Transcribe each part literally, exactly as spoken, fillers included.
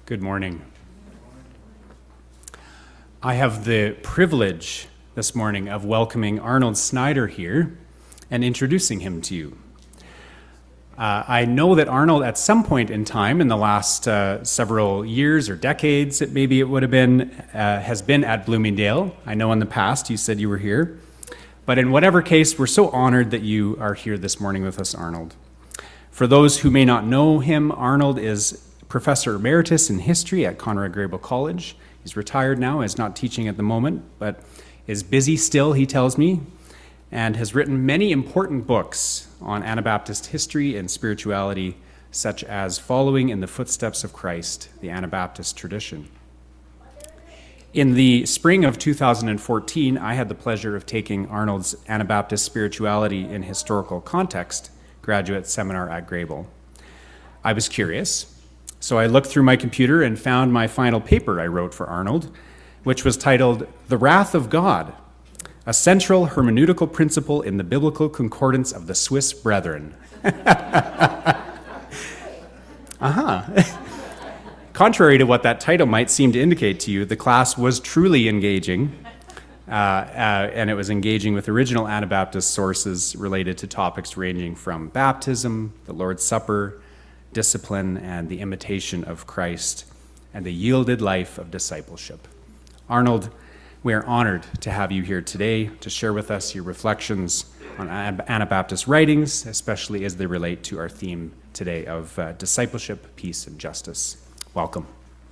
Good morning. I have the privilege this morning of welcoming Arnold Snyder here and introducing him to you. Uh, I know that Arnold, at some point in time in the last uh, several years or decades, it, maybe it would have been, uh, has been at Bloomingdale. I know in the past you said you were here. But in whatever case, we're so honored that you are here this morning with us, Arnold. For those who may not know him, Arnold is Professor Emeritus in History at Conrad Grebel College. He's retired now, is not teaching at the moment, but is busy still, he tells me, and has written many important books on Anabaptist history and spirituality, such as Following in the Footsteps of Christ, the Anabaptist Tradition. In the spring of two thousand fourteen, I had the pleasure of taking Arnold's Anabaptist Spirituality in Historical Context graduate seminar at Grebel. I was curious, so I looked through my computer and found my final paper I wrote for Arnold, which was titled The Wrath of God, a Central Hermeneutical Principle in the Biblical Concordance of the Swiss Brethren. uh-huh. Contrary to what that title might seem to indicate to you, the class was truly engaging, uh, uh, and it was engaging with original Anabaptist sources related to topics ranging from baptism, the Lord's Supper, discipline, and the imitation of Christ, and the yielded life of discipleship. Arnold, we are honored to have you here today to share with us your reflections on Anabaptist writings, especially as they relate to our theme today of uh, discipleship, peace, and justice. Welcome.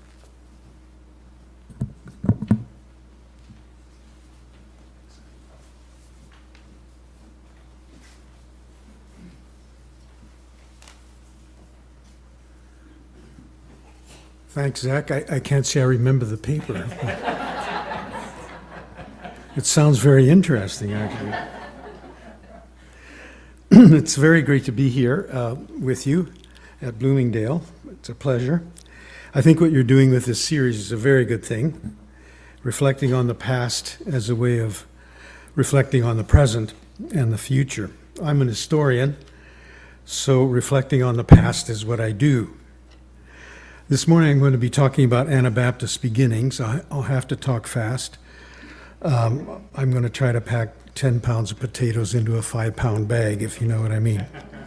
Thanks, Zach. I, I can't say I remember the paper. It sounds very interesting, actually. It's very great to be here uh, with you at Bloomingdale. It's a pleasure. I think what you're doing with this series is a very good thing, reflecting on the past as a way of reflecting on the present and the future. I'm an historian, so reflecting on the past is what I do. This morning I'm going to be talking about Anabaptist beginnings. I'll have to talk fast. Um, I'm going to try to pack ten pounds of potatoes into a five-pound bag, if you know what I mean.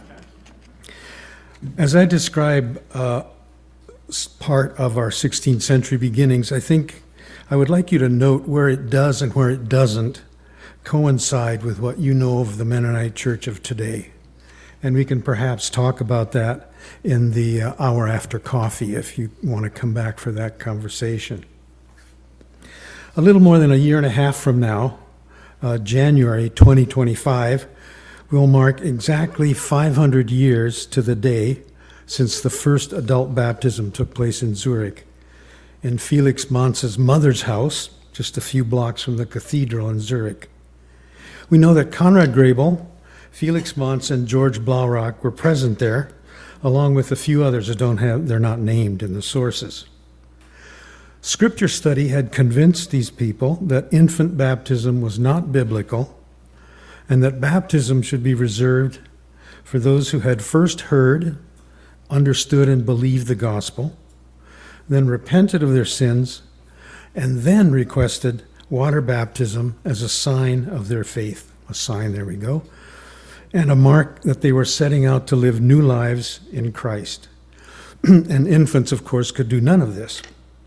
As I describe uh, part of our sixteenth century beginnings, I think I would like you to note where it does and where it doesn't coincide with what you know of the Mennonite Church of today. And we can perhaps talk about that in the uh, hour after coffee if you want to come back for that conversation. A little more than a year and a half from now, uh, January twenty twenty-five, will mark exactly five hundred years to the day since the first adult baptism took place in Zurich, in Felix Manz's mother's house, just a few blocks from the cathedral in Zurich. We know that Conrad Grebel, Felix Manz, and George Blaurock were present there, along with a few others that don't have, they're not named in the sources. Scripture study had convinced these people that infant baptism was not biblical and that baptism should be reserved for those who had first heard, understood, and believed the gospel, then repented of their sins, and then requested water baptism as a sign of their faith. A sign, there we go. And a mark that they were setting out to live new lives in Christ. And infants, of course, could do none of this.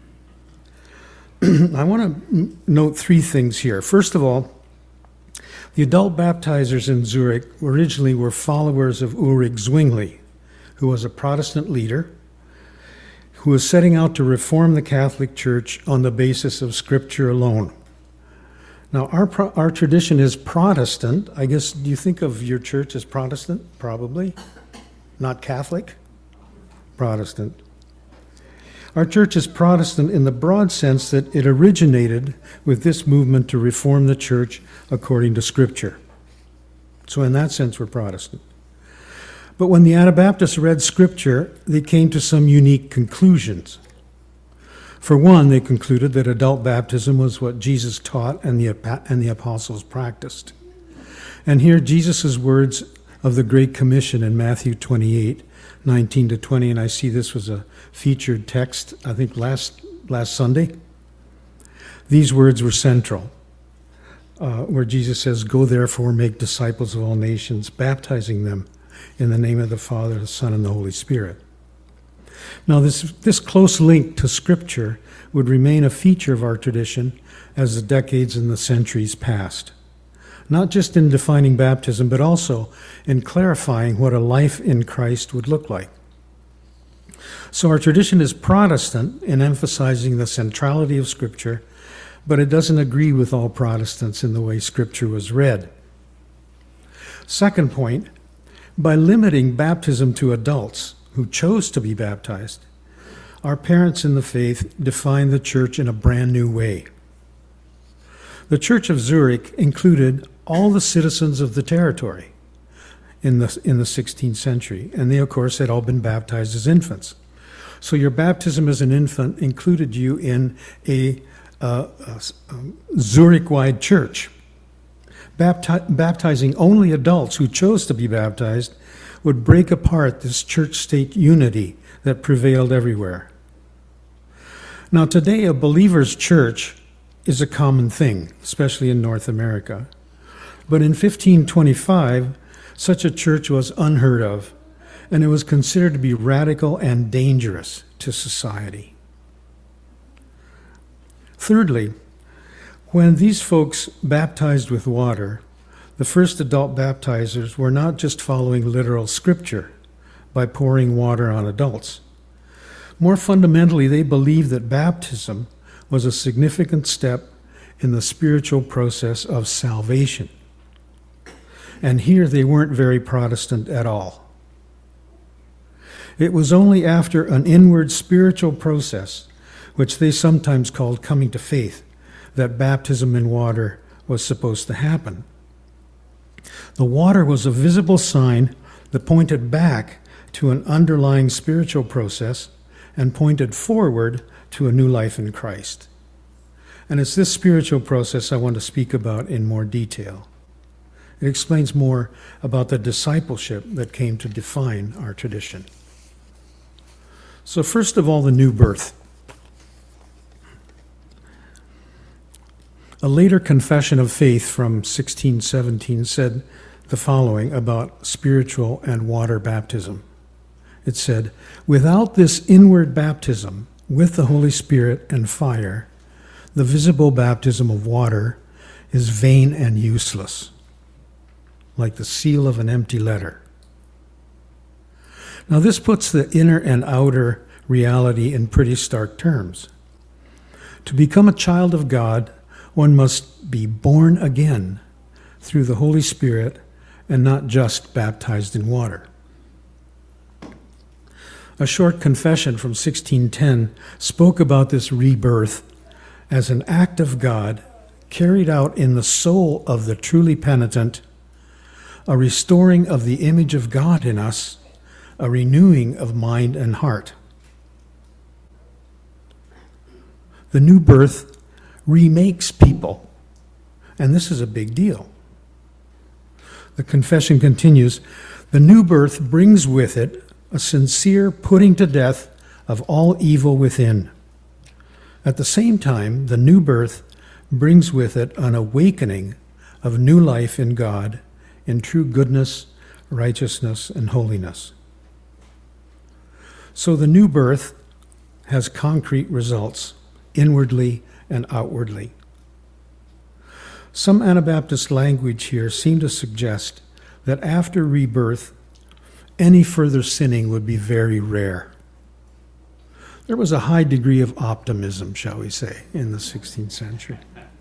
I want to note three things here. First of all, the adult baptizers in Zurich originally were followers of Ulrich Zwingli, who was a Protestant leader who was setting out to reform the Catholic Church on the basis of Scripture alone. Now, our our tradition is Protestant. I guess, do you think of your church as Protestant? Probably. Not Catholic? Protestant. Our church is Protestant in the broad sense that it originated with this movement to reform the church according to Scripture. So in that sense, we're Protestant. But when the Anabaptists read Scripture, they came to some unique conclusions. For one, they concluded that adult baptism was what Jesus taught and the, and the apostles practiced. And here Jesus' words of the Great Commission in Matthew twenty-eight, nineteen to twenty, and I see this was a featured text, I think, last, last Sunday. These words were central, uh, where Jesus says, "Go therefore, make disciples of all nations, baptizing them in the name of the Father, the Son, and the Holy Spirit." Now, this, this close link to Scripture would remain a feature of our tradition as the decades and the centuries passed. Not just in defining baptism, but also in clarifying what a life in Christ would look like. So our tradition is Protestant in emphasizing the centrality of Scripture, but it doesn't agree with all Protestants in the way Scripture was read. Second point, by limiting baptism to adults who chose to be baptized, our parents in the faith defined the church in a brand new way. The Church of Zurich included all the citizens of the territory in the, in the sixteenth century, and they, of course, had all been baptized as infants. So your baptism as an infant included you in a, uh, a, a Zurich-wide church. Bapti- baptizing only adults who chose to be baptized would break apart this church-state unity that prevailed everywhere. Now, today, a believer's church is a common thing, especially in North America. But in fifteen twenty-five, such a church was unheard of, and it was considered to be radical and dangerous to society. Thirdly, when these folks baptized with water, the first adult baptizers were not just following literal Scripture by pouring water on adults. More fundamentally, they believed that baptism was a significant step in the spiritual process of salvation. And here they weren't very Protestant at all. It was only after an inward spiritual process, which they sometimes called coming to faith, that baptism in water was supposed to happen. The water was a visible sign that pointed back to an underlying spiritual process and pointed forward to a new life in Christ. And it's this spiritual process I want to speak about in more detail. It explains more about the discipleship that came to define our tradition. So first of all, the new birth. A later confession of faith from sixteen seventeen said the following about spiritual and water baptism. It said, "Without this inward baptism with the Holy Spirit and fire, the visible baptism of water is vain and useless, like the seal of an empty letter." Now this puts the inner and outer reality in pretty stark terms. To become a child of God, one must be born again through the Holy Spirit and not just baptized in water. A short confession from sixteen ten spoke about this rebirth as an act of God carried out in the soul of the truly penitent, a restoring of the image of God in us, a renewing of mind and heart. The new birth remakes people, and this is a big deal. The confession continues, "The new birth brings with it a sincere putting to death of all evil within. At the same time, the new birth brings with it an awakening of new life in God, in true goodness, righteousness, and holiness." So the new birth has concrete results, inwardly and outwardly. Some Anabaptist language here seem to suggest that after rebirth, any further sinning would be very rare. There was a high degree of optimism, shall we say, in the sixteenth century.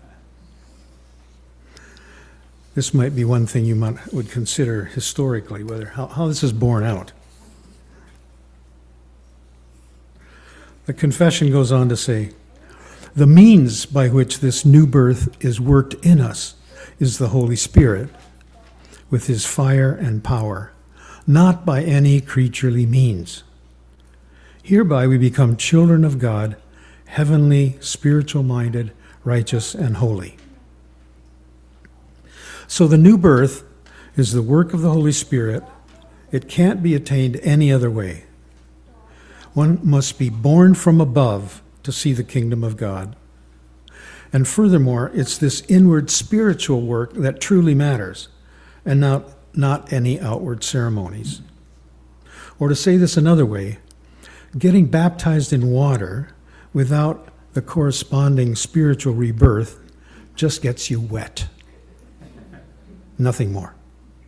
This might be one thing you might, would consider historically, whether how, how this is borne out. The confession goes on to say, "The means by which this new birth is worked in us is the Holy Spirit, with his fire and power, not by any creaturely means. Hereby we become children of God, heavenly, spiritual-minded, righteous, and holy." So the new birth is the work of the Holy Spirit. It can't be attained any other way. One must be born from above to see the kingdom of God. And furthermore, it's this inward spiritual work that truly matters, and not, not any outward ceremonies. Or to say this another way, getting baptized in water without the corresponding spiritual rebirth just gets you wet. Nothing more.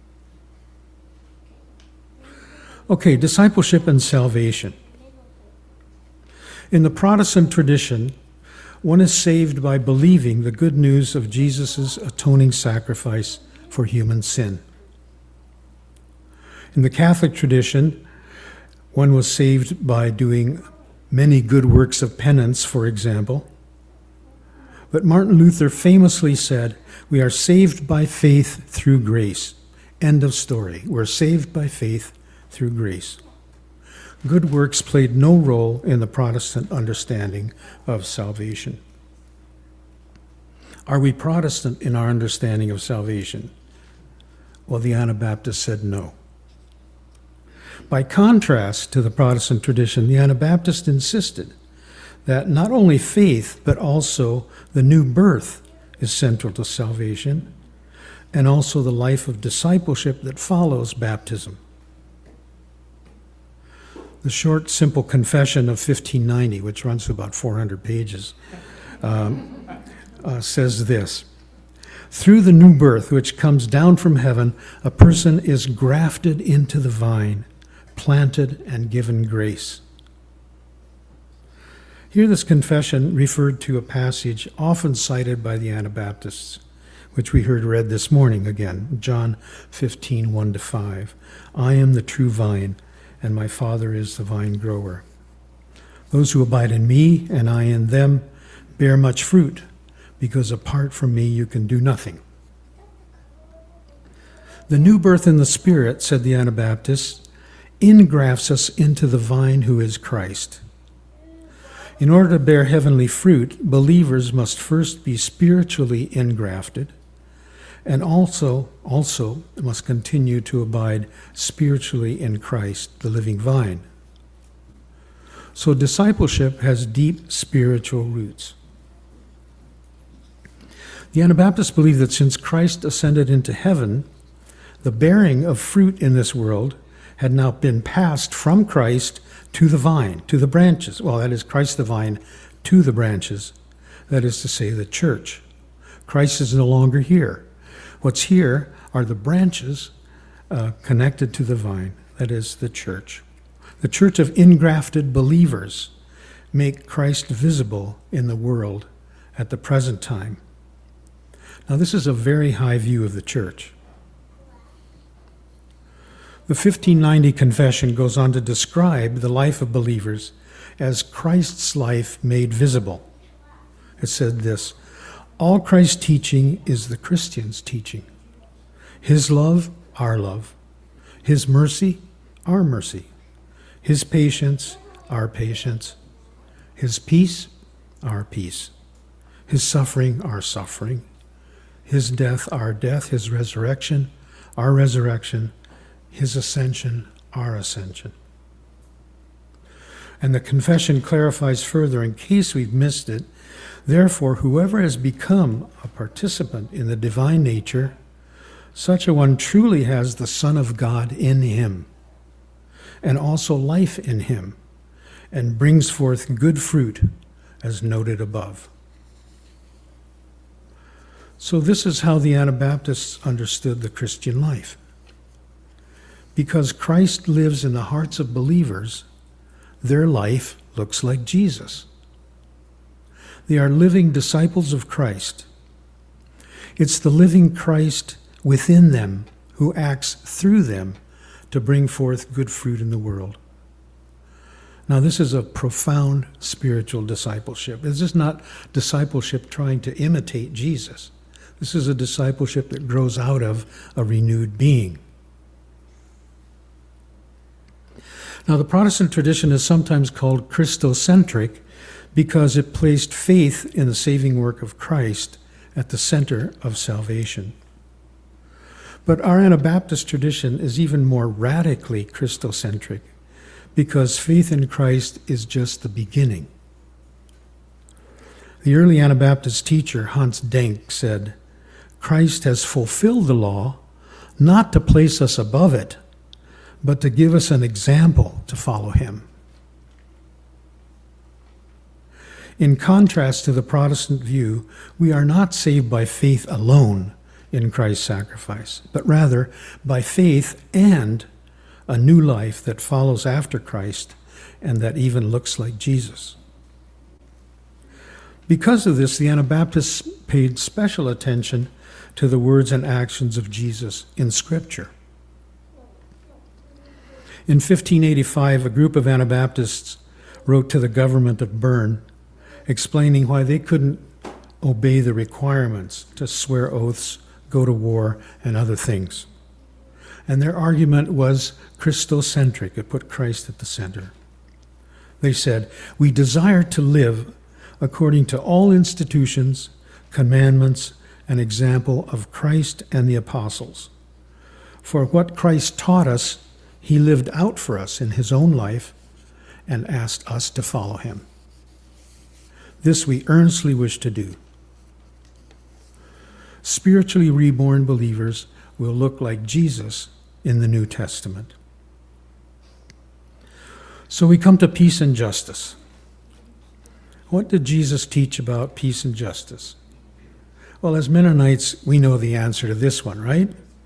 Okay, discipleship and salvation. In the Protestant tradition, one is saved by believing the good news of Jesus' atoning sacrifice for human sin. In the Catholic tradition, one was saved by doing many good works of penance, for example. But Martin Luther famously said, "We are saved by faith through grace." End of story. We're saved by faith through grace. Good works played no role in the Protestant understanding of salvation. Are we Protestant in our understanding of salvation? Well, the Anabaptists said no. By contrast to the Protestant tradition, the Anabaptists insisted that not only faith, but also the new birth is central to salvation, and also the life of discipleship that follows baptism. The short, simple confession of fifteen ninety, which runs to about four hundred pages, um, uh, says this: "Through the new birth which comes down from heaven, a person is grafted into the vine, planted and given grace." Here this confession referred to a passage often cited by the Anabaptists, which we heard read this morning again, John fifteen, one to five. "I am the true vine, and my Father is the vine grower. Those who abide in me, and I in them, bear much fruit, because apart from me you can do nothing." The new birth in the Spirit, said the Anabaptists, ingrafts us into the vine who is Christ. In order to bear heavenly fruit, believers must first be spiritually ingrafted, and also, also must continue to abide spiritually in Christ, the living vine. So discipleship has deep spiritual roots. The Anabaptists believe that since Christ ascended into heaven, the bearing of fruit in this world had now been passed from Christ to the vine, to the branches. Well, that is Christ the vine to the branches. That is to say, the church. Christ is no longer here. What's here are the branches uh, connected to the vine, that is the church. The church of ingrafted believers make Christ visible in the world at the present time. Now, this is a very high view of the church. The fifteen ninety Confession goes on to describe the life of believers as Christ's life made visible. It said this: "All Christ's teaching is the Christian's teaching. His love, our love. His mercy, our mercy. His patience, our patience. His peace, our peace. His suffering, our suffering. His death, our death. His resurrection, our resurrection. His ascension, our ascension." And the confession clarifies further, in case we've missed it, "Therefore, whoever has become a participant in the divine nature, such a one truly has the Son of God in him, and also life in him, and brings forth good fruit, as noted above." So this is how the Anabaptists understood the Christian life. Because Christ lives in the hearts of believers, their life looks like Jesus. They are living disciples of Christ. It's the living Christ within them who acts through them to bring forth good fruit in the world. Now, this is a profound spiritual discipleship. This is not discipleship trying to imitate Jesus. This is a discipleship that grows out of a renewed being. Now, the Protestant tradition is sometimes called Christocentric because it placed faith in the saving work of Christ at the center of salvation. But our Anabaptist tradition is even more radically Christocentric because faith in Christ is just the beginning. The early Anabaptist teacher, Hans Denk, said, "Christ has fulfilled the law not to place us above it, but to give us an example to follow him." In contrast to the Protestant view, we are not saved by faith alone in Christ's sacrifice, but rather by faith and a new life that follows after Christ and that even looks like Jesus. Because of this, the Anabaptists paid special attention to the words and actions of Jesus in Scripture. In fifteen eighty-five, a group of Anabaptists wrote to the government of Bern explaining why they couldn't obey the requirements to swear oaths, go to war, and other things. And their argument was Christocentric. It put Christ at the center. They said, "We desire to live according to all institutions, commandments, and example of Christ and the apostles. For what Christ taught us, he lived out for us in his own life and asked us to follow him. This we earnestly wish to do." Spiritually reborn believers will look like Jesus in the New Testament. So we come to peace and justice. What did Jesus teach about peace and justice? Well, as Mennonites, we know the answer to this one, right?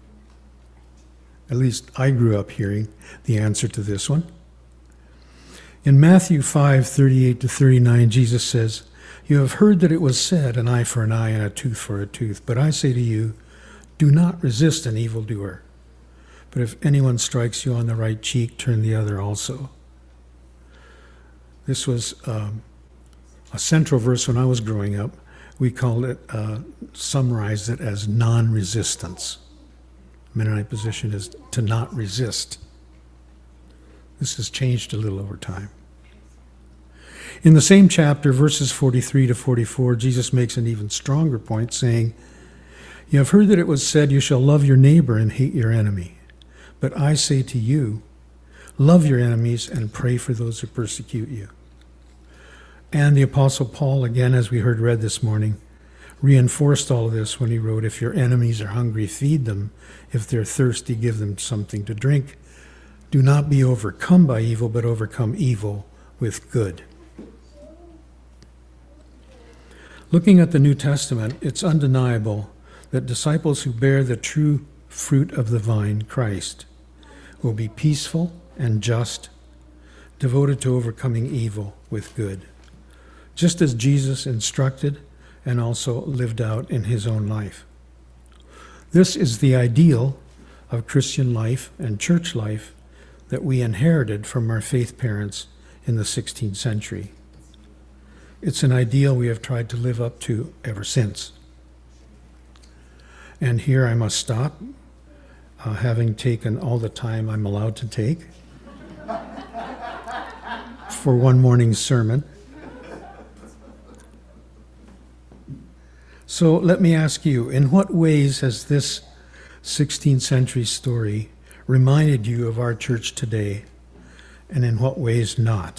At least I grew up hearing the answer to this one. In Matthew five, thirty-eight to thirty-nine, Jesus says, "You have heard that it was said, an eye for an eye and a tooth for a tooth. But I say to you, do not resist an evildoer. But if anyone strikes you on the right cheek, turn the other also." This was um, a central verse when I was growing up. We called it, uh, summarized it as non-resistance. Mennonite position is to not resist. This has changed a little over time. In the same chapter, verses forty-three to forty-four, Jesus makes an even stronger point, saying, "You have heard that it was said, you shall love your neighbor and hate your enemy. But I say to you, love your enemies and pray for those who persecute you." And the Apostle Paul, again, as we heard read this morning, reinforced all of this when he wrote, "If your enemies are hungry, feed them. If they're thirsty, give them something to drink. Do not be overcome by evil, but overcome evil with good." Looking at the New Testament, it's undeniable that disciples who bear the true fruit of the vine, Christ, will be peaceful and just, devoted to overcoming evil with good, just as Jesus instructed and also lived out in his own life. This is the ideal of Christian life and church life that we inherited from our faith parents in the sixteenth century. It's an ideal we have tried to live up to ever since. And here I must stop, uh, having taken all the time I'm allowed to take for one morning's sermon. So let me ask you, in what ways has this sixteenth century story reminded you of our church today, and in what ways not?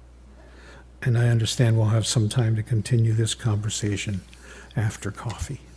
And I understand we'll have some time to continue this conversation after coffee.